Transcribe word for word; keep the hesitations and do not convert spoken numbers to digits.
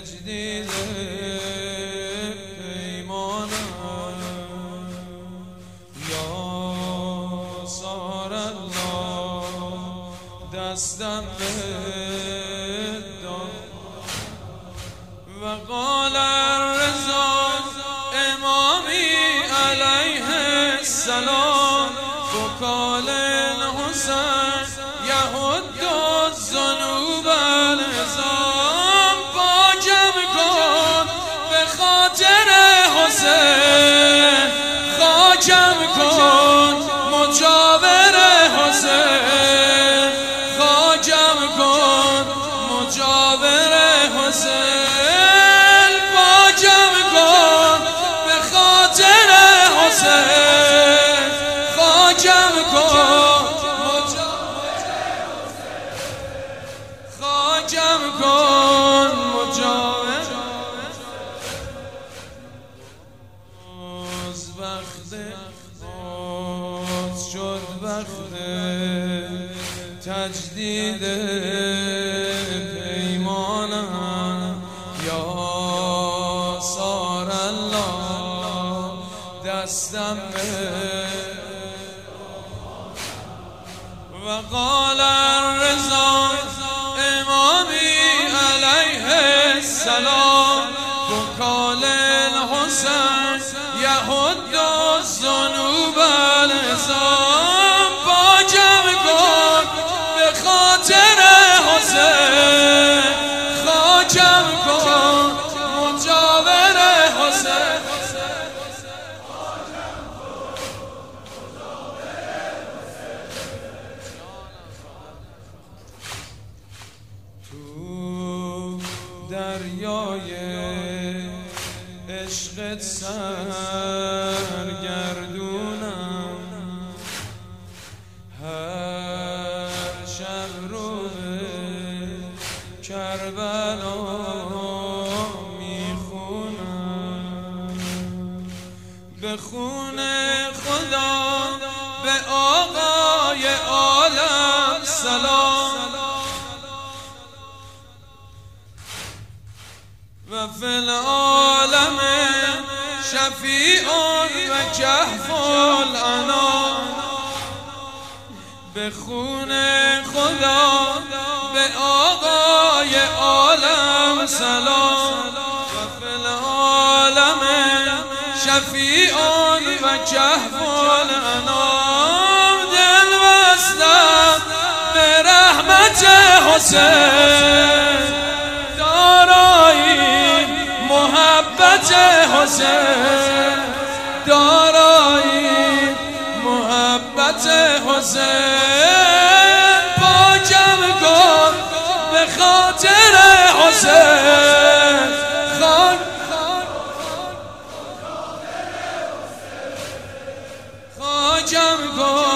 تجدید پیمانم یا سار الله دستم بدان و قال الرضا امامی علیه السلام بکال الحسین یهد الذنوب العظام باجم کن به خاطر حسین خاکم کن مجاور حسین خاکم کن مجاور حسین باجم کن به خاطر حسین خاکم کن خاکم کن مجاور از وقت باز شد وقت تجدید پیمانم یا سار الله دستم و قال الرضا امامی علیه السلام بکال الحسین یهد الذنوب العظام باجم کن به خاطر حسین خاکم کن مجاور حسین دریای عشقت سرگردونم هر شب رو کربلا میخونم به خون خدا به آقای عالم سلام و فی العالم شفیع و کهف الانام به خون خدا به آقای عالم سلام و فی العالم شفیع و کهف الانام دل بستم به رحمت حسین محبت حسین دارایی محبت حسین پاکم کن به خاطر حسین خان خاکم کن